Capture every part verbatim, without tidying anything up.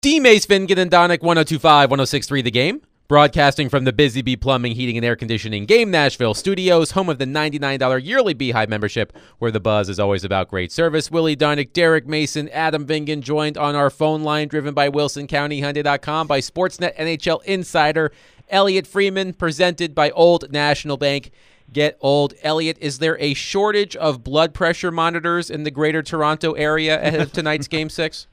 D. Mace Finken and Donick, one oh two point five, one oh six point three The Game. Broadcasting from the Busy Bee Plumbing, Heating, and Air Conditioning Game Nashville studios, home of the ninety-nine dollars yearly Beehive membership, where the buzz is always about great service. Willie Donick, Derek Mason, Adam Vingan, joined on our phone line, driven by Wilson County Hyundai dot com, by Sportsnet N H L insider Elliot Freeman, presented by Old National Bank. Get old. Elliot, is there a shortage of blood pressure monitors in the greater Toronto area ahead of tonight's Game six?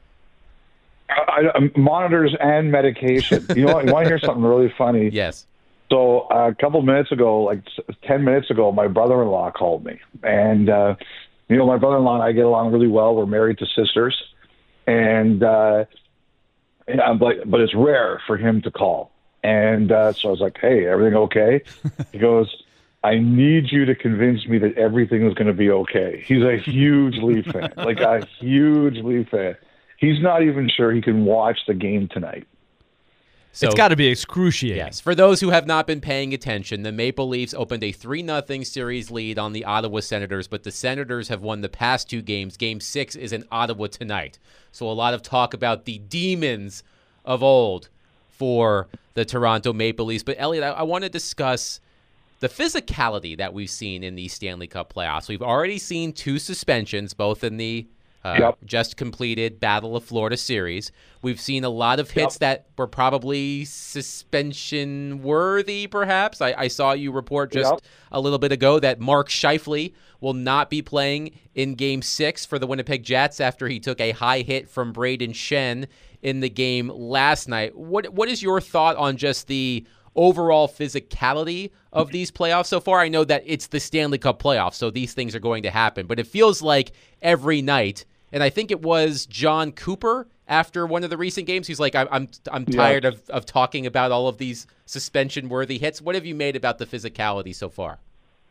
I, I, monitors and medication. You know, you want to hear something really funny? Yes. So uh, a couple minutes ago, like ten minutes ago, my brother-in-law called me. And, uh, you know, my brother-in-law and I get along really well. We're married to sisters. And, uh, and I'm like, but it's rare for him to call. And uh, so I was like, hey, everything okay? He goes, I need you to convince me that everything is going to be okay. He's a huge Leaf fan, like a huge Leaf fan. He's not even sure he can watch the game tonight. So, it's got to be excruciating. Yes. For those who have not been paying attention, the Maple Leafs opened a three nothing series lead on the Ottawa Senators, but the Senators have won the past two games. Game six is in Ottawa tonight. So a lot of talk about the demons of old for the Toronto Maple Leafs. But, Elliot, I, I want to discuss the physicality that we've seen in the Stanley Cup playoffs. We've already seen two suspensions, both in the Uh, yep. just completed Battle of Florida series. We've seen a lot of hits Yep. that were probably suspension worthy, perhaps. I, I saw you report just Yep. a little bit ago that Mark Scheifele will not be playing in Game six for the Winnipeg Jets after he took a high hit from Braden Shen in the game last night. What What is your thought on just the overall physicality of these playoffs so far? I know that it's the Stanley Cup playoffs, so these things are going to happen, but it feels like every night, and I think it was John Cooper after one of the recent games, he's like, I'm I'm, I'm tired yeah. of, of talking about all of these suspension-worthy hits. What have you made about the physicality so far?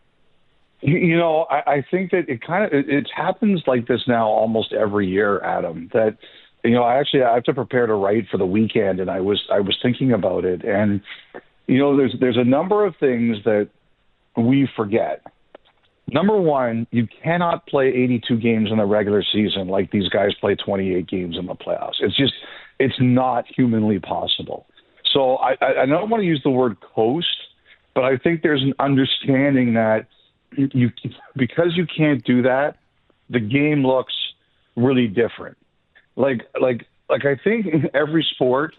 You know, I, I think that it kind of it, it happens like this now almost every year, Adam. That you know, I actually I have to prepare to write for the weekend, and I was I was thinking about it, and you know, there's there's a number of things that we forget. Number one, you cannot play eighty-two games in the regular season like these guys play twenty-eight games in the playoffs. It's just it's not humanly possible. So I, I don't want to use the word coast, but I think there's an understanding that you because you can't do that, the game looks really different. Like like like I think in every sport,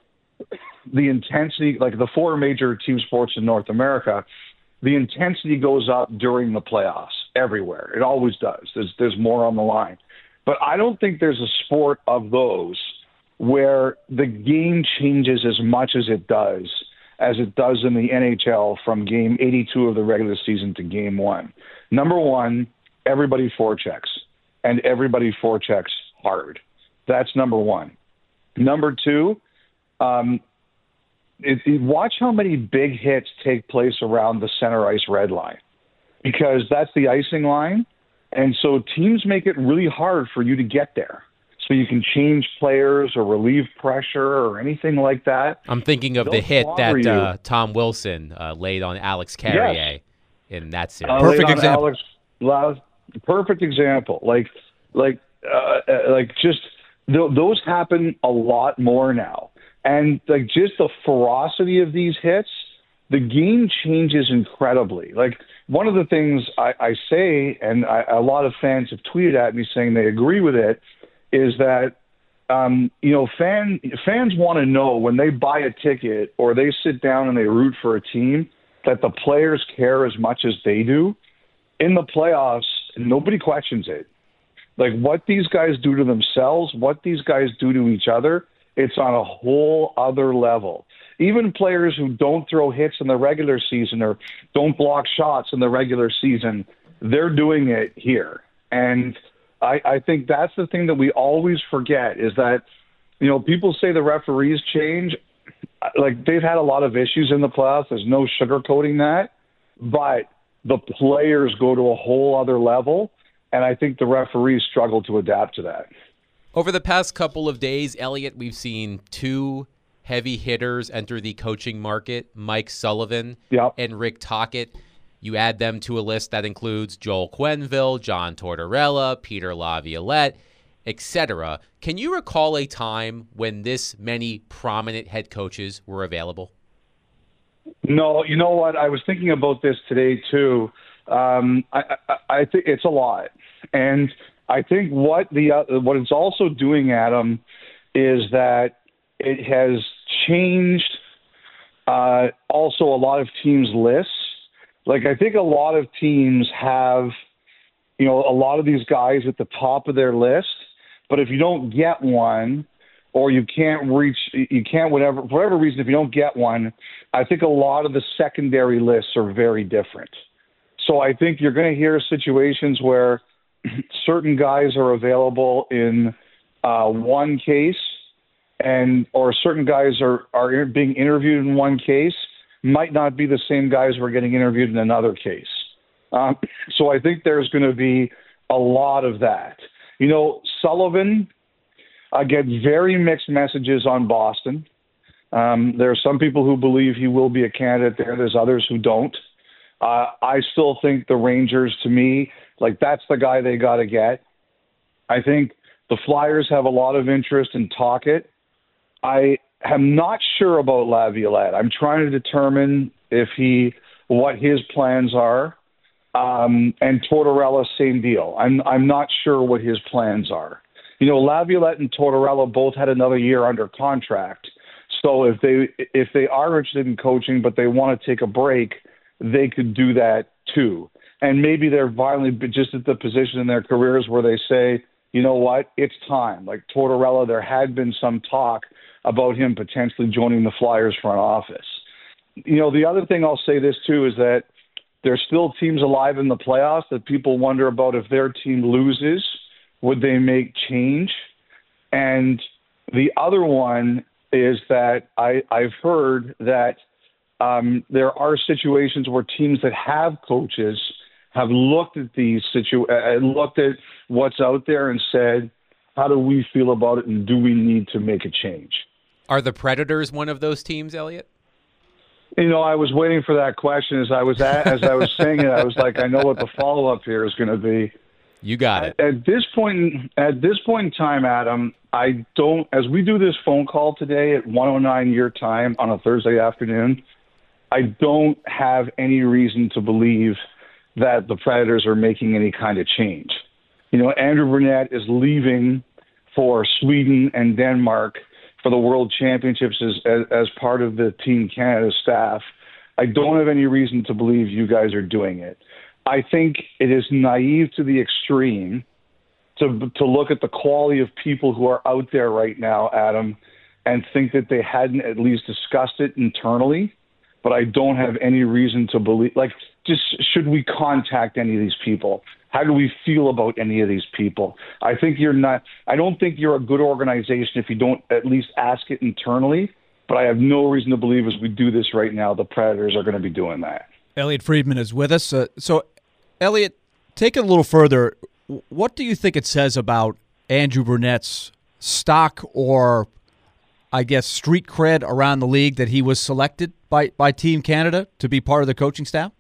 the intensity, like the four major team sports in North America, the intensity goes up during the playoffs everywhere. It always does. There's there's more on the line. But I don't think there's a sport of those where the game changes as much as it does as it does in the N H L from game eighty-two of the regular season to game one. Number one, everybody forechecks, and everybody forechecks hard. That's number one. Number two, um, It, it, watch how many big hits take place around the center ice red line, because that's the icing line. And so teams make it really hard for you to get there. So you can change players or relieve pressure or anything like that. I'm thinking of They'll the hit clobber that you. uh, Tom Wilson uh, laid on Alex Carrier Yes. in that series. Uh, Perfect laid on example. Alex Lau- perfect example. Like, like, uh, uh, like just th- those happen a lot more now. And like just the ferocity of these hits, the game changes incredibly. Like one of the things I, I say, and I, a lot of fans have tweeted at me saying they agree with it, is that um, you know fan fans want to know when they buy a ticket or they sit down and they root for a team that the players care as much as they do. In the playoffs, nobody questions it. Like what these guys do to themselves, what these guys do to each other. It's on a whole other level. Even players who don't throw hits in the regular season or don't block shots in the regular season, they're doing it here. And I, I think that's the thing that we always forget is that, you know, people say the referees change. Like they've had a lot of issues in the playoffs. There's no sugarcoating that. But the players go to a whole other level. And I think the referees struggle to adapt to that. Over the past couple of days, Elliot, we've seen two heavy hitters enter the coaching market, Mike Sullivan Yep. and Rick Tocchet. You add them to a list that includes Joel Quenneville, John Tortorella, Peter Laviolette, et cetera. Can you recall a time when this many prominent head coaches were available? No, you know what? I was thinking about this today too. Um, I, I, I think it's a lot, and I think what the uh, what it's also doing, Adam, is that it has changed uh, also a lot of teams' lists. Like I think a lot of teams have, you know, a lot of these guys at the top of their list, but if you don't get one, or you can't reach, you can't, whatever, for whatever reason, if you don't get one, I think a lot of the secondary lists are very different. So I think you're going to hear situations where certain guys are available in uh, one case, and or certain guys are, are being interviewed in one case, might not be the same guys who are getting interviewed in another case. Um, so I think there's going to be a lot of that. You know, Sullivan, I get very mixed messages on Boston. Um, there are some people who believe he will be a candidate there. There's others who don't. Uh, I still think the Rangers, to me, like that's the guy they got to get. I think the Flyers have a lot of interest in Tocchet. I am not sure about Laviolette. I'm trying to determine if he, what his plans are. Um, and Tortorella, same deal. I'm I'm not sure what his plans are. You know, Laviolette and Tortorella both had another year under contract. So if they if they are interested in coaching, but they want to take a break, they could do that too. And maybe they're finally just at the position in their careers where they say, you know what, it's time. Like Tortorella, there had been some talk about him potentially joining the Flyers front office. You know, the other thing I'll say this too is that there's still teams alive in the playoffs that people wonder about if their team loses, would they make change? And the other one is that I, I've heard that um, there are situations where teams that have coaches have looked at these situ- uh, looked at what's out there and said, how do we feel about it, and do we need to make a change? Are the Predators one of those teams, Elliot? You know, I was waiting for that question as I was at, as I was saying it. I was like, I know what the follow up here is going to be. You got it. At, at this point, at this point in time, Adam, I don't. As we do this phone call today at one oh nine your time on a Thursday afternoon, I don't have any reason to believe that the Predators are making any kind of change. You know, Andrew Brunette is leaving for Sweden and Denmark for the World Championships as, as, as part of the Team Canada staff. I don't have any reason to believe you guys are doing it. I think it is naive to the extreme to to look at the quality of people who are out there right now, Adam, and think that they hadn't at least discussed it internally. But I don't have any reason to believe, like, just should we contact any of these people? How do we feel about any of these people? I think you're not, I don't think you're a good organization if you don't at least ask it internally, but I have no reason to believe as we do this right now, the Predators are going to be doing that. Elliot Friedman is with us. Uh, so, Elliot, take it a little further. What do you think it says about Andrew Brunette's stock or, I guess, street cred around the league that he was selected by, by Team Canada to be part of the coaching staff?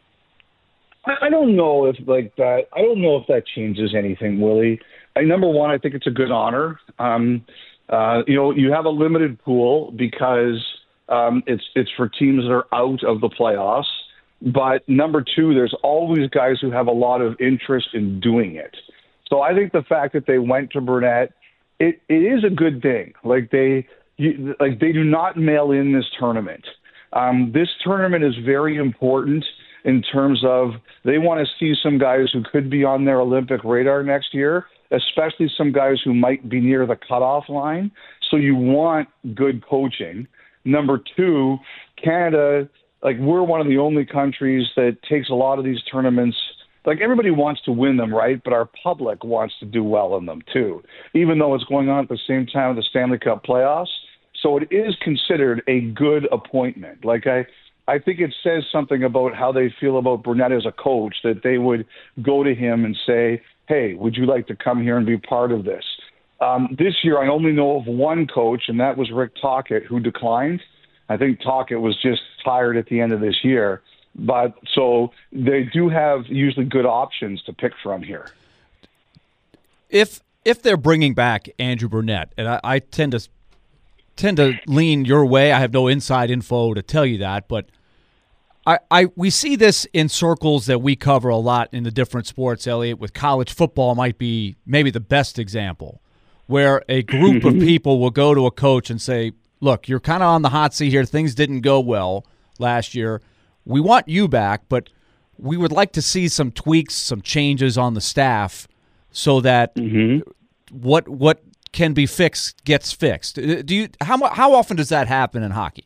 I don't know if like that. I don't know if that changes anything, Willie. I, number one, I think it's a good honor. Um, uh, you know, you have a limited pool because um, it's it's for teams that are out of the playoffs. But number two, there's always guys who have a lot of interest in doing it. So I think the fact that they went to Brunette, it, it is a good thing. Like they you, like they do not mail in this tournament. Um, this tournament is very important in terms of they want to see some guys who could be on their Olympic radar next year, especially some guys who might be near the cutoff line. So you want good coaching. Number two, Canada, like we're one of the only countries that takes a lot of these tournaments. Like everybody wants to win them, right? But our public wants to do well in them too, even though it's going on at the same time with the Stanley Cup playoffs. So it is considered a good appointment. Like I, I think it says something about how they feel about Brunette as a coach, that they would go to him and say, hey, would you like to come here and be part of this? Um, this year, I only know of one coach, and that was Rick Tocchet, who declined. I think Tocchet was just tired at the end of this year. But so they do have usually good options to pick from here. If if they're bringing back Andrew Burnett, and I, I tend to tend to lean your way. I have no inside info to tell you that, but I, I we see this in circles that we cover a lot in the different sports, Elliot, with college football might be maybe the best example, where a group of people will go to a coach and say, look, you're kind of on the hot seat here. Things didn't go well last year. We want you back, but we would like to see some tweaks, some changes on the staff so that Mm-hmm. what what can be fixed gets fixed. Do you how mu- how often does that happen in hockey?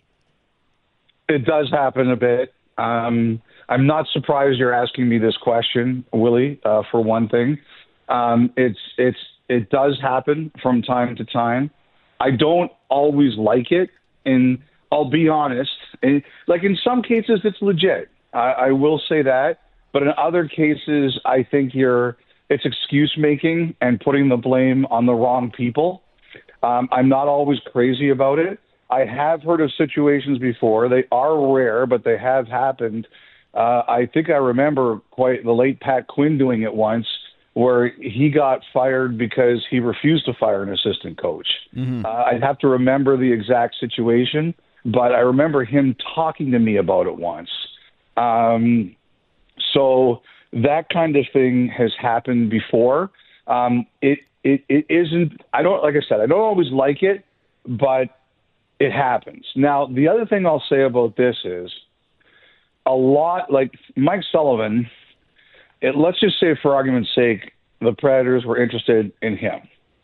It does happen a bit. Um, I'm not surprised you're asking me this question, Willie. Uh, for one thing, um, it's it's it does happen from time to time. I don't always like it, and I'll be honest. And, like in some cases, it's legit. I, I will say that, but in other cases, I think you're it's excuse making and putting the blame on the wrong people. Um, I'm not always crazy about it. I have heard of situations before. They are rare, but they have happened. Uh, I think I remember quite the late Pat Quinn doing it once, where he got fired because he refused to fire an assistant coach. Mm-hmm. Uh, I'd have to remember the exact situation, but I remember him talking to me about it once. Um, so that kind of thing has happened before. Um, it, it, it isn't, I don't, like I said, I don't always like it, but it happens. Now, the other thing I'll say about this is a lot like Mike Sullivan, it, let's just say for argument's sake, the Predators were interested in him.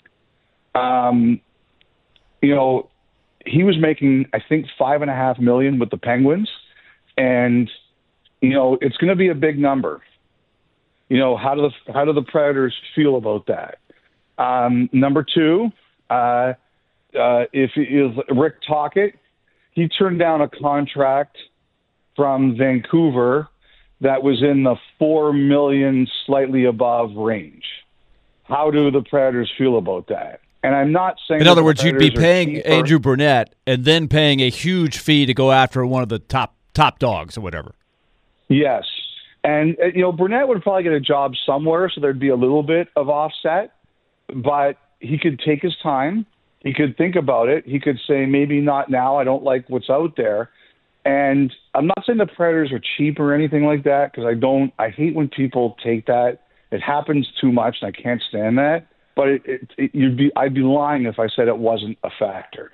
Um, you know, he was making, I think, five and a half million with the Penguins. And, you know, it's going to be a big number. You know, how do the, how do the Predators feel about that? Um, number two, uh, Uh, if is Rick Tocchet, he turned down a contract from Vancouver that was in the four million slightly above range. How do the Predators feel about that? And I'm not saying. In other words, you'd be Predators are paying cheaper. Andrew Burnett and then paying a huge fee to go after one of the top top dogs or whatever. Yes, and uh, you know Burnett would probably get a job somewhere, so there'd be a little bit of offset, but he could take his time. He could think about it. He could say, maybe not now. I don't like what's out there. And I'm not saying the Predators are cheap or anything like that, because I don't. I hate when people take that. It happens too much, and I can't stand that. But it, it, it, you'd be, I'd be lying if I said it wasn't a factor.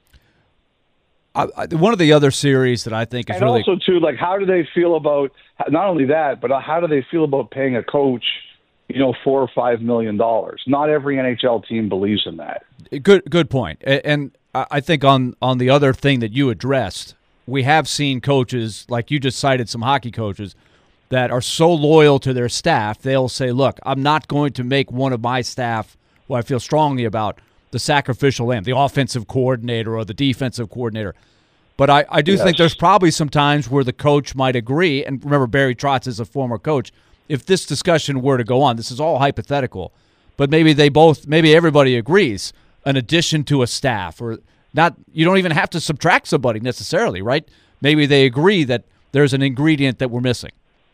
I, I, one of the other series that I think is and really also too, like, how do they feel about not only that, but how do they feel about paying a coach, you know, four or five million dollars? Not every N H L team believes in that. Good, good point. And I think on on the other thing that you addressed, we have seen coaches, like you just cited some hockey coaches, that are so loyal to their staff, they'll say, look, I'm not going to make one of my staff, who I feel strongly about, the sacrificial lamb, the offensive coordinator or the defensive coordinator. But I, I do yes. think there's probably some times where the coach might agree, and remember Barry Trotz is a former coach, if this discussion were to go on, this is all hypothetical, but maybe they both, maybe everybody agrees, an addition to a staff, or not, you don't even have to subtract somebody necessarily, right? Maybe they agree that there's an ingredient that we're missing.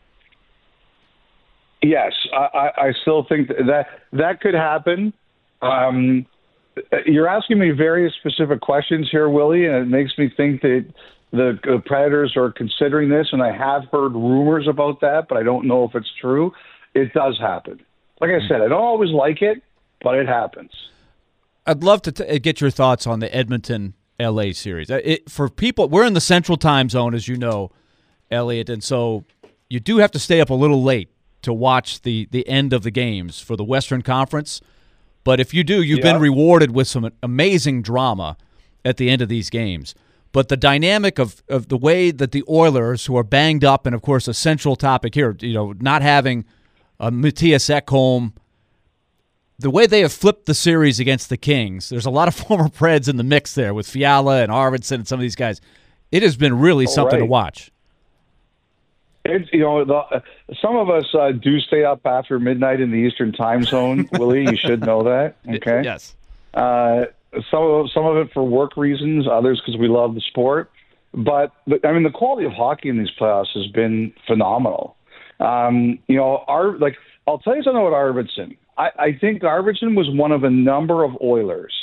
Yes, I, I still think that that could happen. Um, you're asking me very specific questions here, Willie, and it makes me think that the, the Predators are considering this, and I have heard rumors about that, but I don't know if it's true. It does happen. Like I said, I don't always like it, but it happens. I'd love to t- get your thoughts on the Edmonton L A series. It, for people, we're in the Central Time Zone, as you know, Elliot, and so you do have to stay up a little late to watch the, the end of the games for the Western Conference. But if you do, you've yeah. been rewarded with some amazing drama at the end of these games. But the dynamic of, of the way that the Oilers, who are banged up, and of course a central topic here, you know, not having uh, Matthias Ekholm, the way they have flipped the series against the Kings, there's a lot of former Preds in the mix there with Fiala and Arvidsson and some of these guys. It has been really All something right. to watch. It's, you know, the, uh, some of us uh, do stay up after midnight in the Eastern Time Zone, Willie. You should know that. Okay. Yes. Uh, some of some of it for work reasons, others because we love the sport. But I mean, the quality of hockey in these playoffs has been phenomenal. Um, you know, our like I'll tell you something about Arvidsson. I, I think Arvidsson was one of a number of Oilers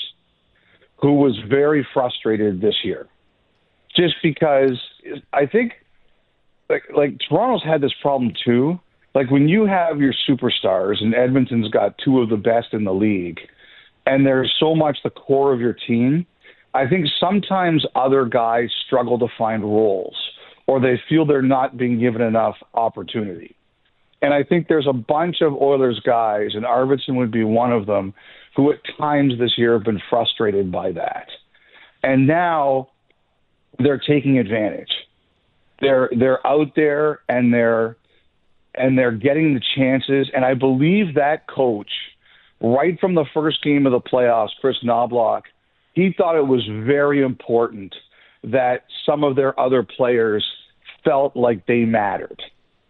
who was very frustrated this year, just because I think like like Toronto's had this problem too. Like when you have your superstars, and Edmonton's got two of the best in the league, and there's so much the core of your team, I think sometimes other guys struggle to find roles, or they feel they're not being given enough opportunity. And I think there's a bunch of Oilers guys, and Arvidsson would be one of them, who at times this year have been frustrated by that. And now they're taking advantage. They're they're out there and they're and they're getting the chances. And I believe that coach, right from the first game of the playoffs, Chris Knobloch, he thought it was very important that some of their other players felt like they mattered.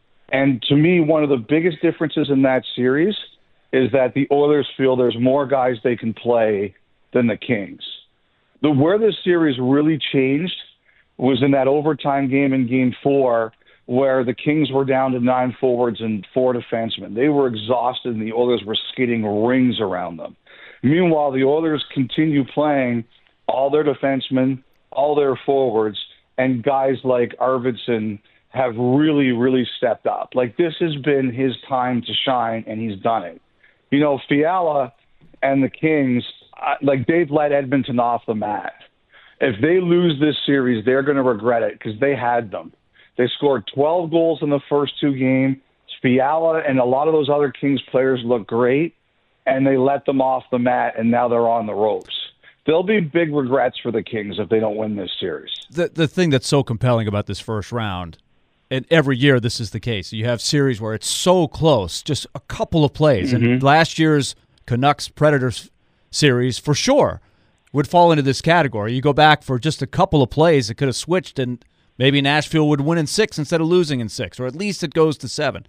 And to me, one of the biggest differences in that series is that the Oilers feel there's more guys they can play than the Kings. The where this series really changed was in that overtime game in Game Four, where the Kings were down to nine forwards and four defensemen. They were exhausted, and the Oilers were skating rings around them. Meanwhile, the Oilers continue playing all their defensemen, all their forwards, and guys like Arvidsson have really, really stepped up. Like, this has been his time to shine, and he's done it. You know, Fiala and the Kings, uh, like, they've let Edmonton off the mat. If they lose this series, they're going to regret it because they had them. They scored twelve goals in the first two games. Fiala and a lot of those other Kings players look great, and they let them off the mat, and now they're on the ropes. There'll be big regrets for the Kings if they don't win this series. The the thing that's so compelling about this first round, and every year this is the case, you have series where it's so close, just a couple of plays. Mm-hmm. And last year's Canucks-Predators series, for sure, would fall into this category. You go back for just a couple of plays, it could have switched, and maybe Nashville would win in six instead of losing in six, or at least it goes to seven.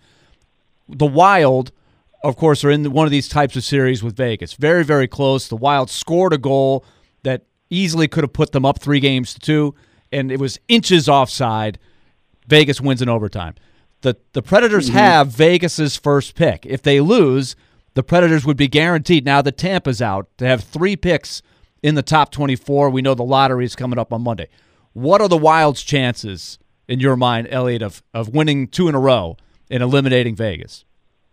The Wild, of course, are in one of these types of series with Vegas. Very, very close. The Wild scored a goal that easily could have put them up three games to two, and it was inches offside. Vegas wins in overtime. The the Predators mm-hmm. have Vegas's first pick. If they lose, the Predators would be guaranteed, now that Tampa's out, to have three picks in the top twenty-four. We know the lottery is coming up on Monday. What are the Wild's chances, in your mind, Elliot, of, of winning two in a row and eliminating Vegas?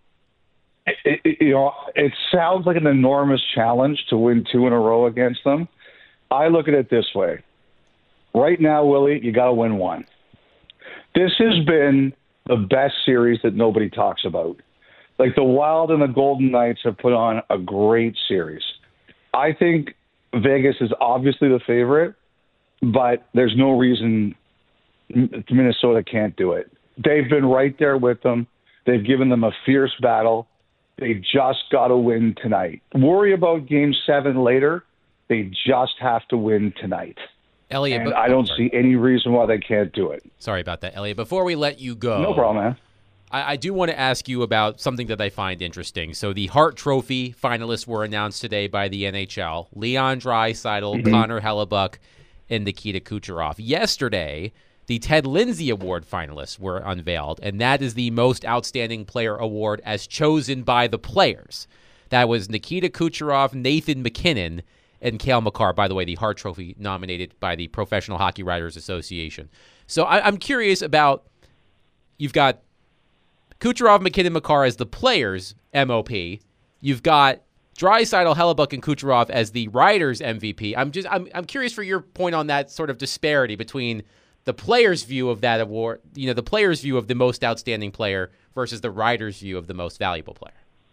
It, it, you know, it sounds like an enormous challenge to win two in a row against them. I look at it this way. Right now, Willie, you got to win one. This has been the best series that nobody talks about. Like, the Wild and the Golden Knights have put on a great series. I think Vegas is obviously the favorite, but there's no reason Minnesota can't do it. They've been right there with them. They've given them a fierce battle. They just got to win tonight. Worry about game seven later. They just have to win tonight. Elliot, and but, I don't see any reason why they can't do it. Sorry about that, Elliot. Before we let you go, no problem, man. I, I do want to ask you about something that I find interesting. So the Hart Trophy finalists were announced today by the N H L. Leon Draisaitl, mm-hmm. Connor Hellebuyck, and Nikita Kucherov. Yesterday, the Ted Lindsay Award finalists were unveiled, and that is the Most Outstanding Player Award as chosen by the players. That was Nikita Kucherov, Nathan MacKinnon, and Cale Makar. By the way, the Hart Trophy nominated by the Professional Hockey Writers Association. So I, I'm curious about, you've got Kucherov, MacKinnon, Makar as the players' M O P. You've got Draisaitl, Hellebuyck, and Kucherov as the writers' M V P. I'm just I'm I'm curious for your point on that sort of disparity between the players' view of that award, you know, the players' view of the most outstanding player versus the writers' view of the most valuable player.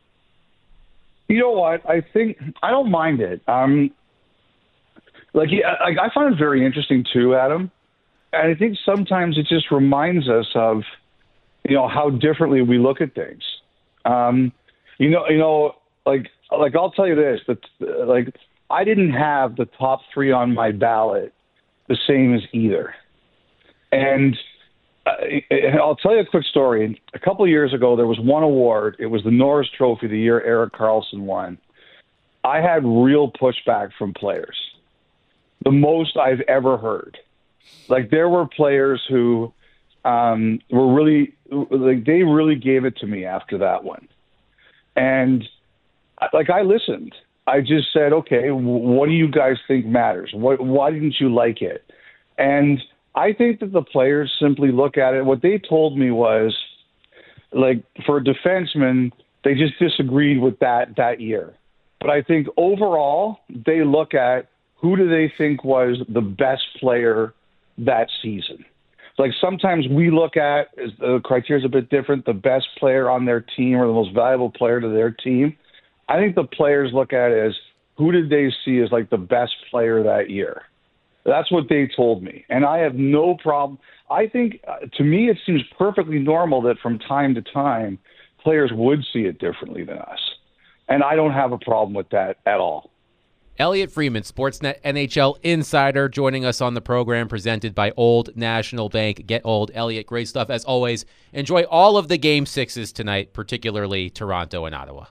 You know what? I think I don't mind it. Um, like, like I find it very interesting too, Adam. And I think sometimes it just reminds us of, you know, how differently we look at things. Um, you know, you know, like, like I'll tell you this: that like I didn't have the top three on my ballot the same as either. And I'll tell you a quick story. A couple of years ago, there was one award. It was the Norris Trophy, the year Erik Karlsson won. I had real pushback from players, the most I've ever heard. Like, there were players who um, were really, like, they really gave it to me after that one. And like I listened. I just said, okay, what do you guys think matters? What, why didn't you like it? And I think that the players simply look at it. What they told me was, like, for a defenseman, they just disagreed with that that year. But I think overall, they look at who do they think was the best player that season. Like sometimes we look at, the criteria is a bit different, the best player on their team or the most valuable player to their team. I think the players look at it as who did they see as like the best player that year. That's what they told me. And I have no problem. I think, uh, to me, it seems perfectly normal that from time to time, players would see it differently than us. And I don't have a problem with that at all. Elliotte Friedman, Sportsnet N H L insider, joining us on the program, presented by Old National Bank. Get old, Elliotte. Great stuff as always. Enjoy all of the game sixes tonight, particularly Toronto and Ottawa.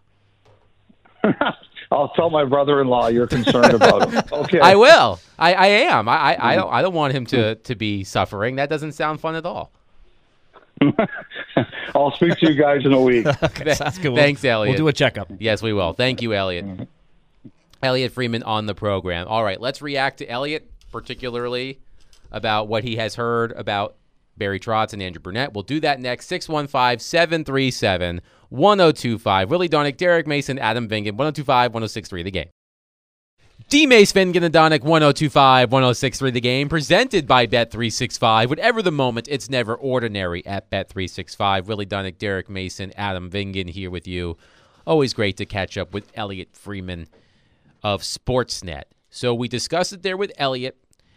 I'll tell my brother-in-law you're concerned about him. Okay, I will. I, I am. I, I, I don't. I don't want him to to be suffering. That doesn't sound fun at all. I'll speak to you guys in a week. Okay, sounds good. Thanks, we'll, Elliotte. We'll do a checkup. Yes, we will. Thank you, Elliotte. Mm-hmm. Elliotte Friedman on the program. All right, let's react to Elliotte, particularly about what he has heard about Barry Trotz and Andrew Brunette. We'll do that next. six one five, seven three seven, one oh two five. Willie Donick, Derek Mason, Adam Vingan, one oh two five, one oh six three, The Game. D-Mace, Vingan, and Donick, one oh two five, one oh six three, The Game, presented by Bet three sixty-five. Whatever the moment, it's never ordinary at Bet three sixty-five. Willie Donick, Derek Mason, Adam Vingan here with you. Always great to catch up with Elliotte Friedman of Sportsnet. So we discussed it there with Elliotte,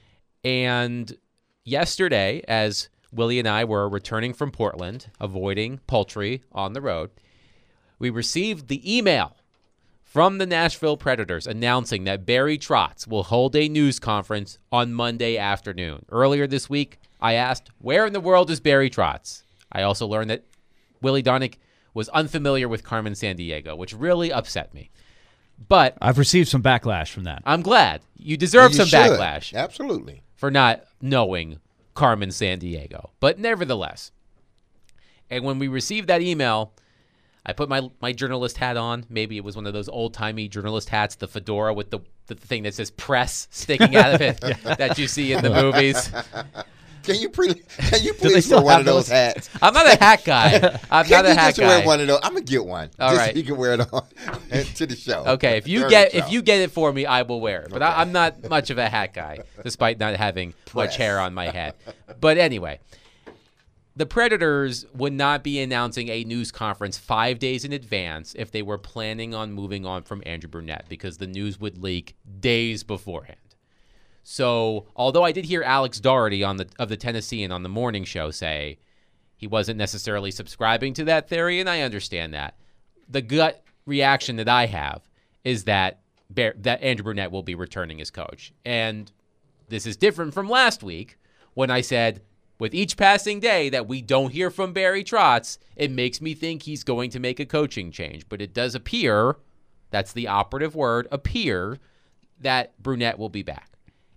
and yesterday, as Willie and I were returning from Portland, avoiding poultry on the road, we received the email from the Nashville Predators announcing that Barry Trotz will hold a news conference on Monday afternoon. Earlier this week, I asked, where in the world is Barry Trotz? I also learned that Willie Donick was unfamiliar with Carmen Sandiego, which really upset me. But I've received some backlash from that. I'm glad. You deserve You some should. backlash. Absolutely. For not knowing Carmen Sandiego. But nevertheless, and when we received that email, I put my my journalist hat on. Maybe it was one of those old-timey journalist hats, the fedora with the, the thing that says press sticking out of it yeah. that you see in the movies. Can you, pre- can you please wear one of those, those hats? I'm not a hat guy. I'm can not a you hat just guy. Wear one of those? I'm gonna get one. All just right, so you can wear it on to the show. Okay, if you During get the if you get it for me, I will wear it. But okay. I, I'm not much of a hat guy, despite not having Press. much hair on my head. But anyway, the Predators would not be announcing a news conference five days in advance if they were planning on moving on from Andrew Brunette, because the news would leak days beforehand. So, although I did hear Alex Doherty on the of the Tennessean on the morning show say he wasn't necessarily subscribing to that theory, and I understand that, the gut reaction that I have is that Bear, that Andrew Brunette will be returning as coach. And this is different from last week when I said, with each passing day that we don't hear from Barry Trotz, it makes me think he's going to make a coaching change. But it does appear, that's the operative word, appear, that Brunette will be back.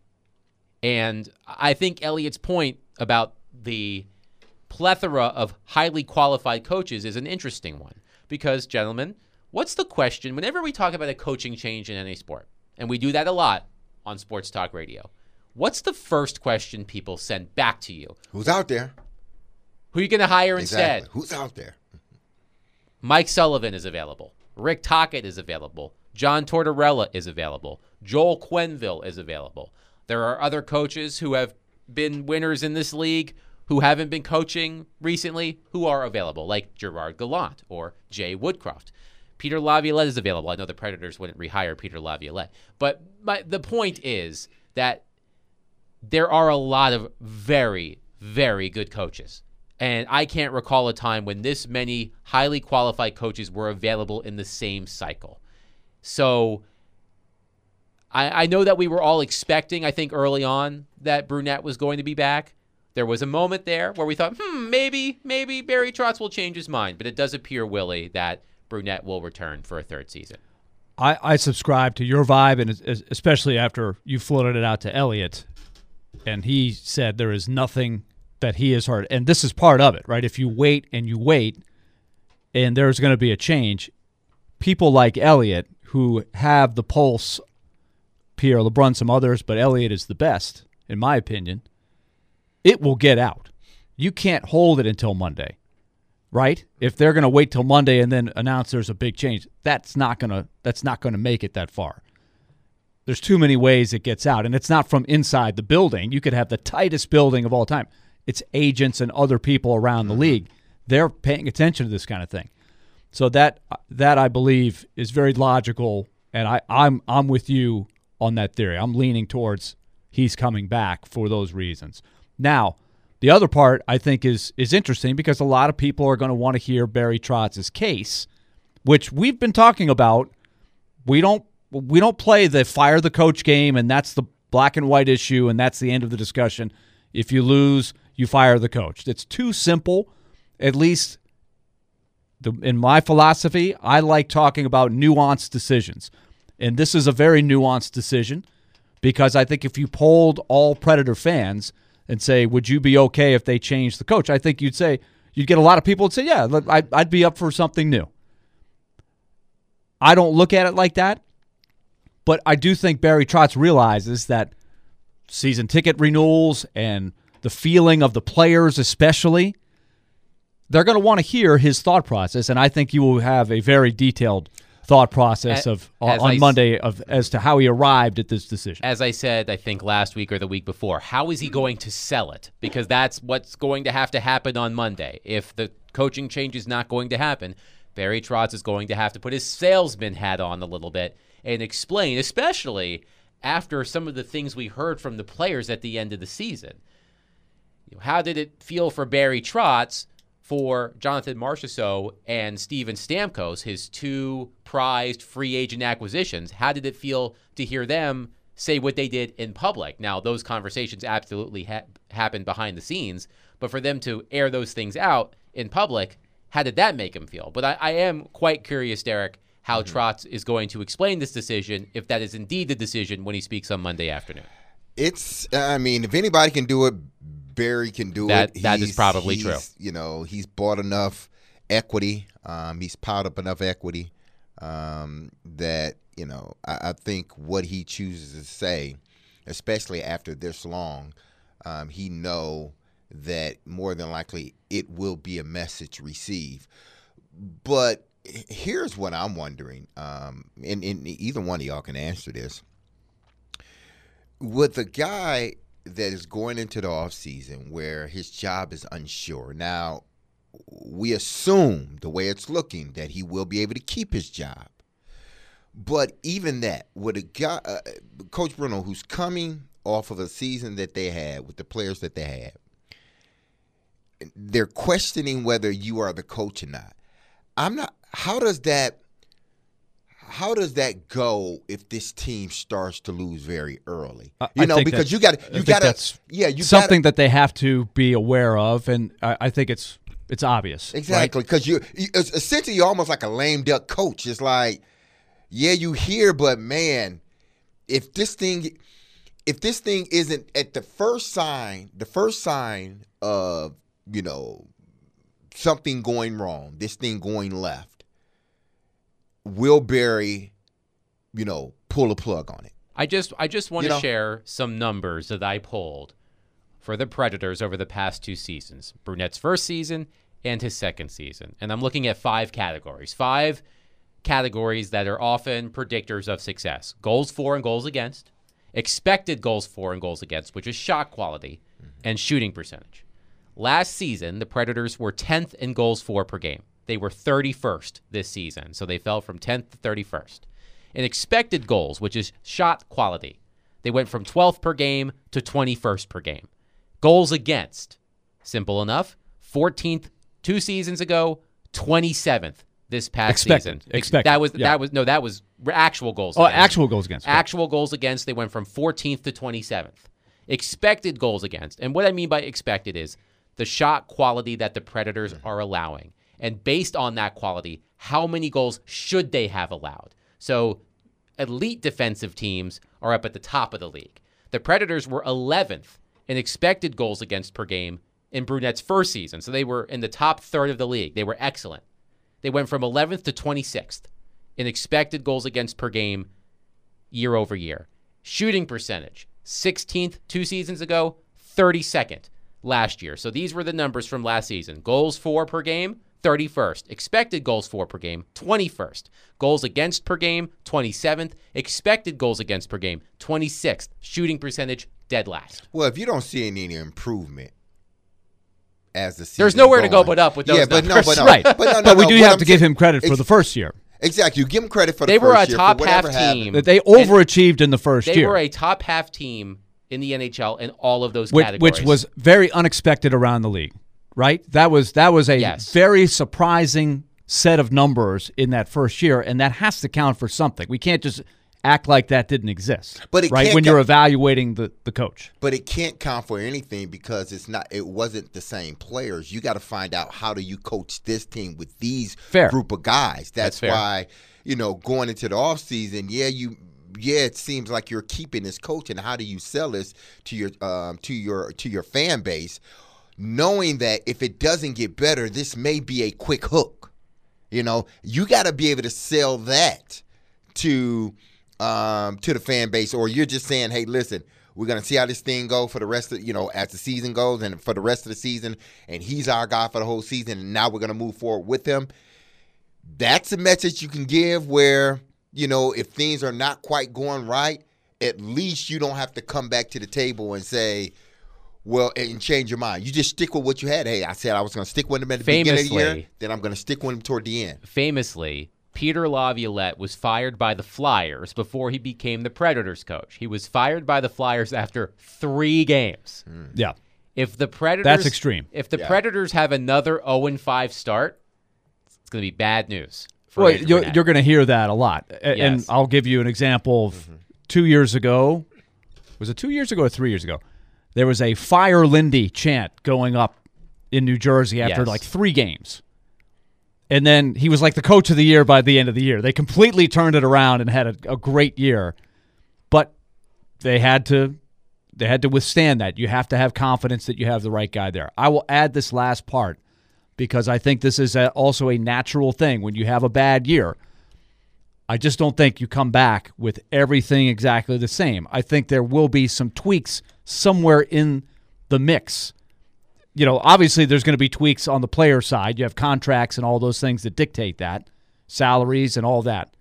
And I think Elliott's point about the plethora of highly qualified coaches is an interesting one. Because, gentlemen, what's the question whenever we talk about a coaching change in any sport? And we do that a lot on Sports Talk Radio. What's the first question people send back to you? Who's out there? Who are you going to hire exactly. instead? Who's out there? Mike Sullivan is available. Rick Tocchet is available. John Tortorella is available. Joel Quenneville is available. There are other coaches who have been winners in this league who haven't been coaching recently who are available, like Gerard Gallant or Jay Woodcroft. Peter Laviolette is available. I know the Predators wouldn't rehire Peter Laviolette. But my, the point is that there are a lot of very, very good coaches. And I can't recall a time when this many highly qualified coaches were available in the same cycle. So I, I know that we were all expecting, I think early on, that Brunette was going to be back. There was a moment there where we thought, hmm, maybe, maybe Barry Trotz will change his mind. But it does appear, Willie, that Brunette will return for a third season. I, I subscribe to your vibe, and especially after you floated it out to Elliotte, and he said there is nothing that he has heard. And this is part of it, right? If you wait and you wait, and there's going to be a change, people like Elliott who have the pulse, Pierre LeBrun, some others, but Elliott is the best, in my opinion, it will get out. You can't hold it until Monday, right? If they're going to wait till Monday and then announce there's a big change, that's not going to that's not going to make it that far. There's too many ways it gets out, and it's not from inside the building. You could have the tightest building of all time. It's agents and other people around the league. They're paying attention to this kind of thing. So that that I believe is very logical, and I, I'm I'm with you on that theory. I'm leaning towards he's coming back for those reasons. Now, the other part I think is is interesting because a lot of people are going to want to hear Barry Trotz's case, which we've been talking about. We don't we don't play the fire the coach game, and that's the black and white issue, and that's the end of the discussion. If you lose, you fire the coach. It's too simple. At least the, in my philosophy, I like talking about nuanced decisions. And this is a very nuanced decision because I think if you polled all Predator fans and say, would you be okay if they changed the coach? I think you'd say, you'd get a lot of people that say, yeah, I'd be up for something new. I don't look at it like that, but I do think Barry Trotz realizes that season ticket renewals and the feeling of the players especially, they're going to want to hear his thought process, and I think you will have a very detailed thought process of as on I, Monday of as to how he arrived at this decision. As I said, I think last week or the week before, how is he going to sell it? Because that's what's going to have to happen on Monday. If the coaching change is not going to happen, Barry Trotz is going to have to put his salesman hat on a little bit and explain, especially after some of the things we heard from the players at the end of the season. How did it feel for Barry Trotz, for Jonathan Marchessault and Steven Stamkos, his two prized free agent acquisitions? How did it feel to hear them say what they did in public? Now, those conversations absolutely ha- happened behind the scenes, but for them to air those things out in public, how did that make him feel? But I, I am quite curious, Derek, how mm-hmm. Trotz is going to explain this decision, if that is indeed the decision when he speaks on Monday afternoon. It's, I mean, if anybody can do it, Barry can do that, it. That he's, is probably he's, true. You know, he's bought enough equity. Um, he's piled up enough equity um, that, you know, I, I think what he chooses to say, especially after this long, um, he know that more than likely it will be a message received. But here's what I'm wondering, um, and, and either one of y'all can answer this. With the guy that is going into the offseason where his job is unsure. Now, we assume, the way it's looking, that he will be able to keep his job. But even that, with a guy, uh, Coach Bruno, who's coming off of a season that they had with the players that they had, they're questioning whether you are the coach or not. I'm not. How does that? How does that go if this team starts to lose very early? You I know, because you got you got to yeah, you something gotta, that they have to be aware of, and I, I think it's it's obvious. Exactly, because right? you it's essentially you're almost like a lame duck coach. It's like, yeah, you hear, but man, if this thing if this thing isn't at the first sign, the first sign of, you know, something going wrong, this thing going left, will Barry, you know, pull a plug on it? I just I just want you to know? share some numbers that I pulled for the Predators over the past two seasons. Brunette's first season and his second season. And I'm looking at five categories. Five categories that are often predictors of success. Goals for and goals against, expected goals for and goals against, which is shot quality, mm-hmm. and shooting percentage. Last season, the Predators were tenth in goals for per game. They were thirty-first this season, so they fell from tenth to thirty-first. In expected goals, which is shot quality, they went from twelfth per game to twenty-first per game. Goals against, simple enough, fourteenth two seasons ago, twenty-seventh this past expected. season. Expected. That was yeah. that was no, that was actual goals. Oh, against. actual goals against. Actual goals against, they went from fourteenth to twenty-seventh. Expected goals against, and what I mean by expected is the shot quality that the Predators are allowing. And based on that quality, how many goals should they have allowed? So elite defensive teams are up at the top of the league. The Predators were eleventh in expected goals against per game in Brunette's first season. So they were in the top third of the league. They were excellent. They went from eleventh to twenty-sixth in expected goals against per game year over year. Shooting percentage, sixteenth two seasons ago, thirty-second last year. So these were the numbers from last season. Goals for per game, thirty-first. Expected goals for per game, twenty-first. Goals against per game, twenty-seventh. Expected goals against per game, twenty-sixth. Shooting percentage, dead last. Well, if you don't see any improvement as the season There's nowhere going, to go but up with those yeah, but numbers. no, but no, Right. But, no, no, But we no, do what have I'm to give saying- him credit for Ex- the first year. Exactly. You give him credit for the They first were a year, top for whatever half happened. team. That they overachieved in the first They year. were a top half team in the N H L in all of those which, categories. which was very unexpected around the league, right? That was that was a Yes. very surprising set of numbers in that first year, and that has to count for something. We can't just act like that didn't exist, But it right? can't When you're count- evaluating the, the coach. But it can't count for anything because it's not. It wasn't the same players. You got to find out how do you coach this team with these Fair. group of guys. That's, That's fair. why you know going into the offseason, yeah, you yeah, it seems like you're keeping this coach, and how do you sell this to your um, to your to your fan base, knowing that if it doesn't get better, this may be a quick hook. You know, you got to be able to sell that to. Um, to the fan base, or you're just saying, hey, listen, we're going to see how this thing go for the rest of, you know, as the season goes and for the rest of the season, and he's our guy for the whole season, and now we're going to move forward with him. That's a message you can give where, you know, if things are not quite going right, at least you don't have to come back to the table and say, well, and change your mind. You just stick with what you had. Hey, I said I was going to stick with him at the beginning of the year, Famously- then I'm going to stick with him toward the end. Famously, Peter Laviolette was fired by the Flyers before he became the Predators coach. He was fired by the Flyers after three games. Yeah. If the Predators That's extreme. If the Yeah. Predators have another oh and five start, it's going to be bad news. For Well, Andrew you're, Brunette. you're going to hear that a lot. A- And Yes. I'll give you an example of Mm-hmm. two years ago. Was it two years ago or three years ago? There was a Fire Lindy chant going up in New Jersey after Yes. like three games. And then he was like the coach of the year by the end of the year. They completely turned it around and had a, a great year. But they had to they had to withstand that. You have to have confidence that you have the right guy there. I will add this last part because I think this is a, also a natural thing. When you have a bad year, I just don't think you come back with everything exactly the same. I think there will be some tweaks somewhere in the mix. You know, obviously there's going to be tweaks on the player side. You have contracts and all those things that dictate that, salaries and all that.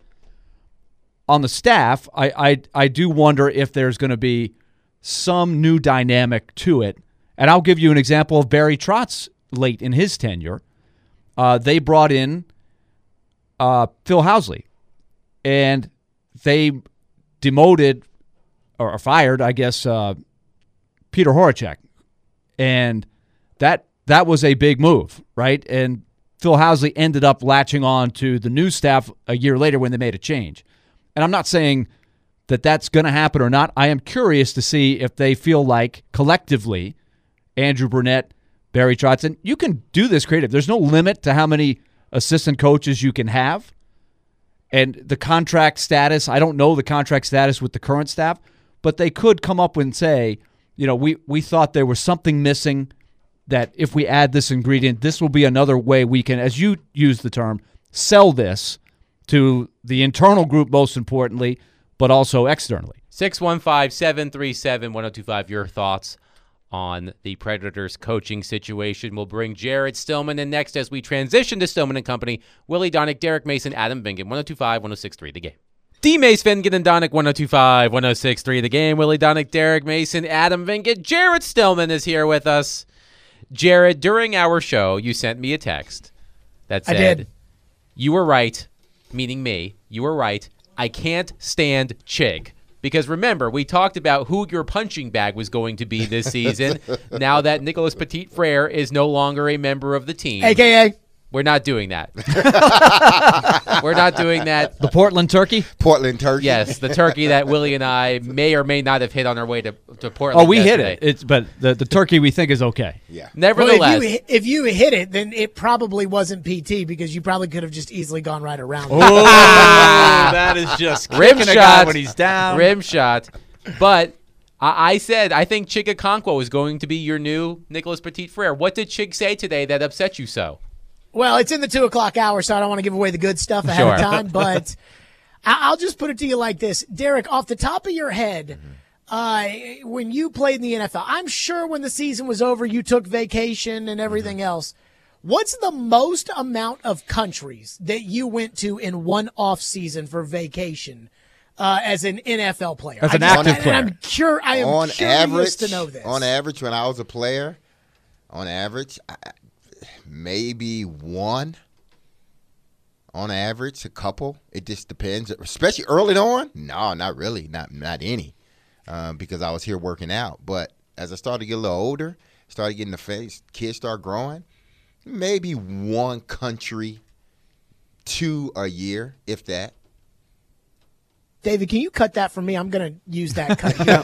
On the staff, I I, I do wonder if there's going to be some new dynamic to it. And I'll give you an example of Barry Trotz late in his tenure. Uh, they brought in uh, Phil Housley, and they demoted or fired, I guess, uh, Peter Horacek. And that that was a big move, right? And Phil Housley ended up latching on to the new staff a year later when they made a change. And I'm not saying that that's going to happen or not. I am curious to see if they feel like collectively, Andrew Brunette, Barry Trotz, and you can do this creative. There's no limit to how many assistant coaches you can have. And the contract status, I don't know the contract status with the current staff, but they could come up and say, you know, we, we thought there was something missing, that if we add this ingredient, this will be another way we can, as you use the term, sell this to the internal group most importantly, but also externally. six one five, seven three seven, one oh two five, your thoughts on the Predators coaching situation. We'll bring Jared Stillman in next as we transition to Stillman and Company. Willie Donick, Derek Mason, Adam Vingan, one oh two five, one oh six three, The Game. D. Mace, Vingan, and Donick, one oh two five, one oh six three, The Game. Willie Donick, Derek Mason, Adam Vingan. Jared Stillman is here with us. Jared, during our show, you sent me a text that said, I did. You were right, meaning me. You were right. I can't stand Chig. Because remember, we talked about who your punching bag was going to be this season. Now that Nicholas Petit-Frere is no longer a member of the team. A K A We're not doing that. We're not doing that. The Portland Turkey? Portland Turkey. Yes, the turkey that Willie and I may or may not have hit on our way to, to Portland. Oh, we hit yesterday. it. It's but the, the turkey we think is okay. Yeah. Nevertheless, well, if you, if you hit it, then it probably wasn't P T because you probably could have just easily gone right around. Oh, that is just rim kicking a shot guy when he's down. rim shot. But I, I said I think Chig Okonkwo is going to be your new Nicholas Petit-Frere. What did Chig say today that upset you so? Well, it's in the two o'clock hour, so I don't want to give away the good stuff ahead Sure. of time. But I- I'll just put it to you like this, Derek. Off the top of your head, mm-hmm. uh, when you played in the N F L, I'm sure when the season was over, you took vacation and everything mm-hmm. else. What's the most amount of countries that you went to in one off season for vacation uh, as an N F L player? As an I just, active I, player. I'm cur- I am on curious average, to know this. On average, when I was a player, on average, I, maybe one. On average, a couple. It just depends. Especially early on, no, not really, not not any, um, because I was here working out. But as I started to get a little older, started getting the face, kids start growing. Maybe one country, two a year, if that. David, can you cut that for me? I'm going to use that cut here.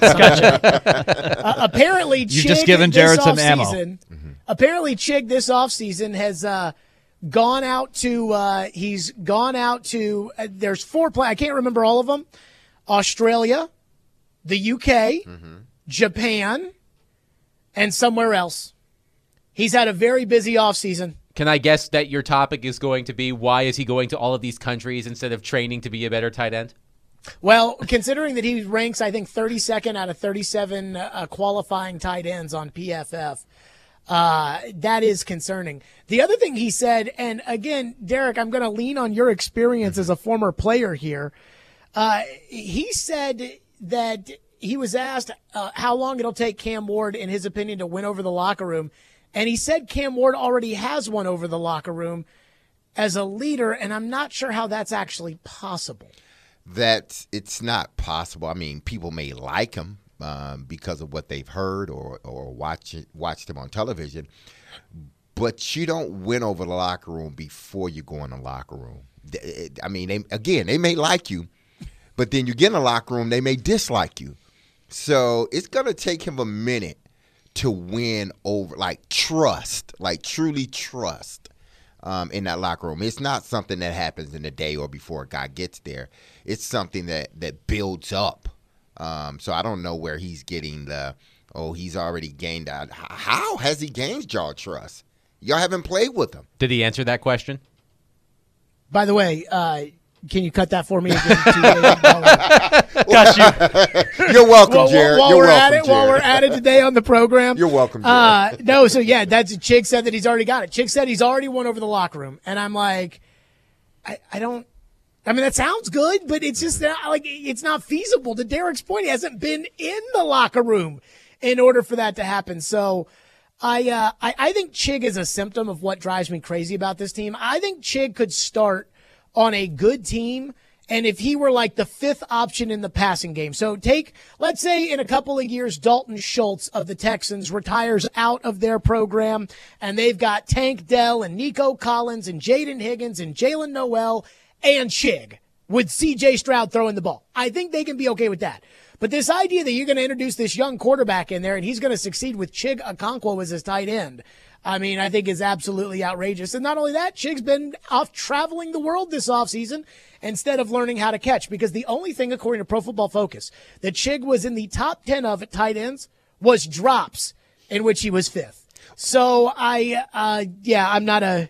uh, apparently, You've Chig just given Jared this some ammo. Mm-hmm. Apparently, Chig this offseason has uh, gone out to. Uh, he's gone out to. Uh, there's four play. I can't remember all of them. Australia, the U K, mm-hmm. Japan, and somewhere else. He's had a very busy offseason. Can I guess that your topic is going to be why is he going to all of these countries instead of training to be a better tight end? Well, considering that he ranks, I think, thirty-second out of thirty-seven uh, qualifying tight ends on P F F, uh, that is concerning. The other thing he said, and again, Derek, I'm going to lean on your experience as a former player here. Uh, he said that he was asked uh, how long it'll take Cam Ward, in his opinion, to win over the locker room. And he said Cam Ward already has won over the locker room as a leader, and I'm not sure how that's actually possible. That it's not possible. I mean, people may like him um, because of what they've heard or or watch it, watched him on television, but you don't win over the locker room before you go in the locker room. I mean, they, again, they may like you, but then you get in the locker room, they may dislike you. So it's going to take him a minute to win over, like trust, like truly trust um, in that locker room. It's not something that happens in a day or before a guy gets there. It's something that, that builds up. Um, so I don't know where he's getting the, oh, he's already gained that. How has he gained y'all trust? Y'all haven't played with him. Did he answer that question? By the way, uh, can you cut that for me again? Got you. You're welcome, While, Jared. while You're we're welcome, at it, Jared. while we're at it today on the program, You're welcome, Jared. Uh, no, so yeah, that's Chig said that he's already got it. Chig said he's already won over the locker room, and I'm like, I, I don't. I mean, that sounds good, but it's just not, like it's not feasible. To Derek's point, he hasn't been in the locker room in order for that to happen. So. I, uh, I I think Chig is a symptom of what drives me crazy about this team. I think Chig could start on a good team, and if he were like the fifth option in the passing game. So take, let's say in a couple of years, Dalton Schultz of the Texans retires out of their program, and they've got Tank Dell and Nico Collins and Jaden Higgins and Jalen Noel and Chig with C J Stroud throwing the ball. I think they can be okay with that. But this idea that you're going to introduce this young quarterback in there and he's going to succeed with Chig Okonkwo as his tight end, I mean, I think is absolutely outrageous. And not only that, Chig's been off traveling the world this offseason instead of learning how to catch, because the only thing, according to Pro Football Focus, that Chig was in the top ten of at tight ends was drops, in which he was fifth. So I, uh, yeah, I'm not a,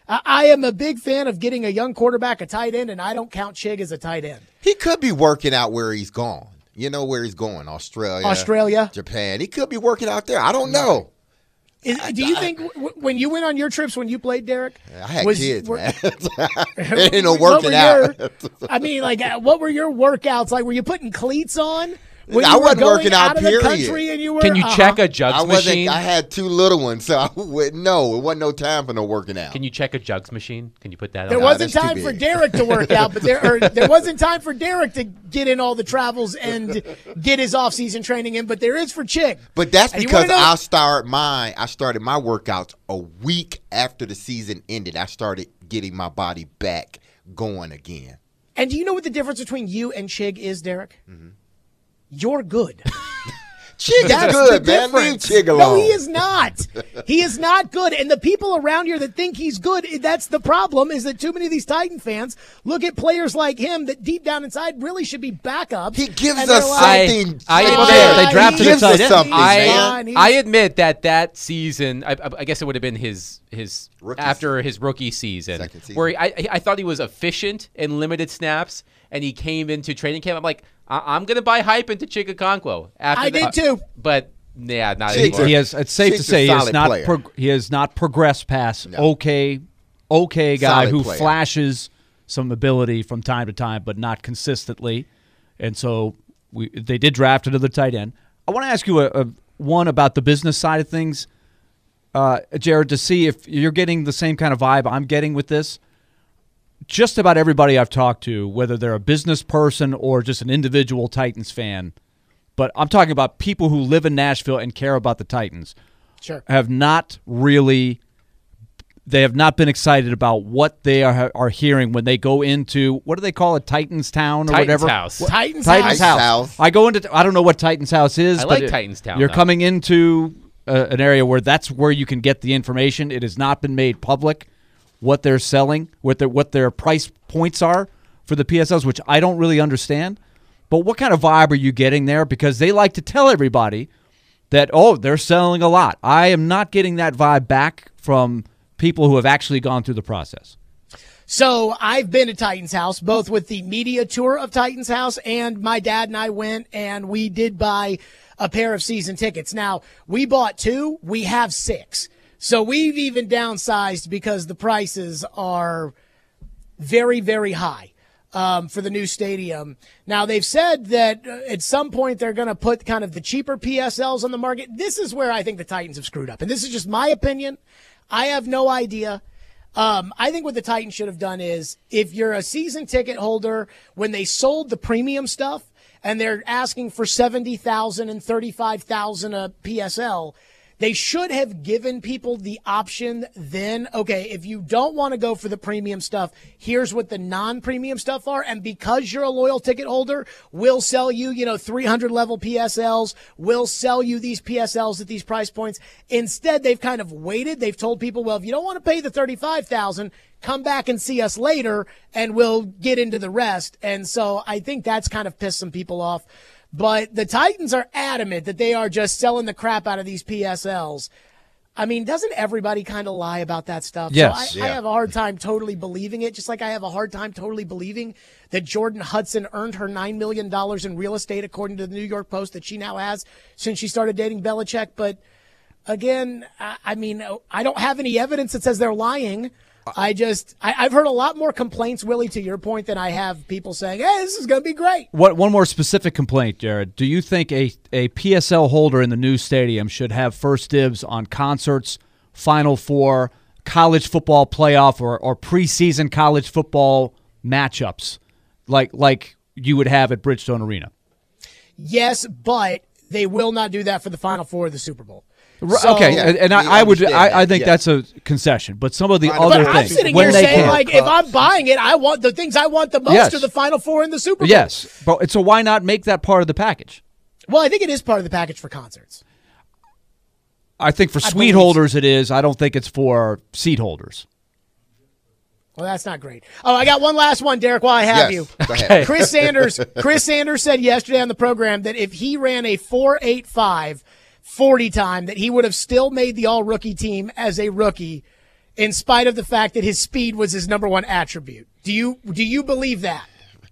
I am a big fan of getting a young quarterback a tight end, and I don't count Chig as a tight end. He could be working out where he's gone. You know where he's going, Australia, Australia, Japan. He could be working out there. I don't know. Is, do you think w- when you went on your trips when you played, Derek? I had was, kids, were, man. There ain't no working your, out. I mean, like, what were your workouts like? Were you putting cleats on? When I you were wasn't going working out, out of the period. country and you were, Can you uh-huh. check a jugs I wasn't. machine? I had two little ones, so I wouldn't. No, it wasn't no time for no working out. Can you check a jugs machine? Can you put that There on? No, wasn't that's too time for big. Derek to work out, but there or, there wasn't time for Derek to get in all the travels and get his off-season training in. But there is for Chig. But that's And you because wanna know- I started my I started my workouts a week after the season ended. I started getting my body back going again. And do you know what the difference between you and Chig is, Derek? Mm-hmm. You're good. Chig That's is good, the man. Leave difference. Chig alone. No, he is not. He is not good. And the people around here that think he's good, that's the problem, is that too many of these Titan fans look at players like him that deep down inside really should be backups. He gives and us they're like, something. I- I Hey, admit- man, they drafted he gives a tight us end. something, I man. He's- I admit that that season, I, I- I guess it would have been his his Rookie after his rookie season, Second season. where he, I I thought he was efficient in limited snaps, and he came into training camp. I'm like, I, I'm gonna buy hype into Chig Okonkwo. After I that- did too. but yeah, not Chig's anymore. He has. It's safe Chig's to say a he has solid not. player. Prog- he has not progressed past No. okay, okay guy Solid who player. flashes some ability from time to time, but not consistently. And so we they did draft another tight end. I want to ask you a, a one about the business side of things, uh, Jared, to see if you're getting the same kind of vibe I'm getting with this. Just about everybody I've talked to, whether they're a business person or just an individual Titans fan, but I'm talking about people who live in Nashville and care about the Titans, Sure. have not really they have not been excited about what they are are hearing when they go into, what do they call it, Titans Town or Titans whatever? House. What- Titans Titans House. House. House. I go into I don't know what Titans House is. I but like it- Titans Town, You're though. coming into uh, an area where that's where you can get the information. It has not been made public what they're selling, what their what their price points are for the P S Ls, which I don't really understand. But what kind of vibe are you getting there? Because they like to tell everybody that, oh, they're selling a lot. I am not getting that vibe back from people who have actually gone through the process. So I've been to Titans House, both with the media tour of Titans House, and my dad and I went, and we did buy a pair of season tickets. Now, we bought two. We have six. So we've even downsized because the prices are very, very high um, for the new stadium. Now, they've said that uh, at some point they're going to put kind of the cheaper P S Ls on the market. This is where I think the Titans have screwed up. And this is just my opinion. I have no idea. Um, I think what the Titans should have done is, if you're a season ticket holder, when they sold the premium stuff and they're asking for seventy thousand and thirty-five thousand a P S L, they should have given people the option then, okay, if you don't want to go for the premium stuff, here's what the non-premium stuff are. And because you're a loyal ticket holder, we'll sell you, you know, three hundred level P S Ls. We'll sell you these P S Ls at these price points. Instead, they've kind of waited. They've told people, well, if you don't want to pay the thirty-five thousand dollars, come back and see us later and we'll get into the rest. And so I think that's kind of pissed some people off. But the Titans are adamant that they are just selling the crap out of these P S Ls. I mean, doesn't everybody kind of lie about that stuff? Yes. So I, I Yeah. have a hard time totally believing it, just like I have a hard time totally believing that Jordan Hudson earned her nine million dollars in real estate, according to the New York Post, that she now has since she started dating Belichick. But again, I, I mean, I don't have any evidence that says they're lying. I just, I, I've heard a lot more complaints, Willie, to your point, than I have people saying, hey, this is going to be great. What one more specific complaint, Jared? Do you think a, a P S L holder in the new stadium should have first dibs on concerts, Final Four, college football playoff, or, or preseason college football matchups, like like you would have at Bridgestone Arena? Yes, but they will not do that for the Final Four of the Super Bowl. R- So- okay, Yeah, and, and we I, I would, understand I, I that, think yeah. that's a concession. But some of the Final other But Four I'm things, sitting when here they saying, can, like, if I'm buying it, I want the things I want the most Yes. are the Final Four in the Super Bowl. yes, but so why not make that part of the package? Well, I think it is part of the package for concerts. I think for I suite believe so. holders it is. I don't think it's for seat holders. Well, that's not great. Oh, I got one last one, Derek, while I have Yes. you. Go ahead. Chris Sanders Chris Sanders said yesterday on the program that if he ran a four eight five forty time, that he would have still made the all-rookie team as a rookie, in spite of the fact that his speed was his number one attribute. Do you do you believe that?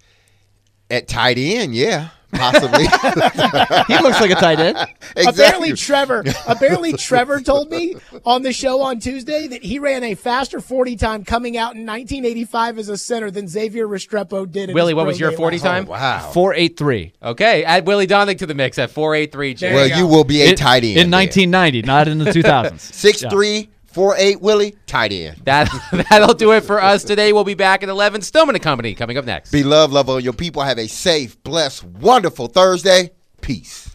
At tight end, yeah, possibly. He looks like a tight end. Apparently Trevor apparently Trevor told me on the show on Tuesday that he ran a faster forty time coming out in nineteen eighty-five as a center than Xavier Restrepo did. in Willie, his what pro was your day forty last time? year. Wow. Four eight three. Okay, add Willie Donnick to the mix at four eight three. There Well, you go. you will be a In- tight end in nineteen ninety, not in the two thousands. Six three, four eight, Willie, tight end. That that'll do it for us today. We'll be back at eleven. Stillman and Company coming up next. Be love, love all your people. Have a safe, blessed, wonderful Thursday. Peace.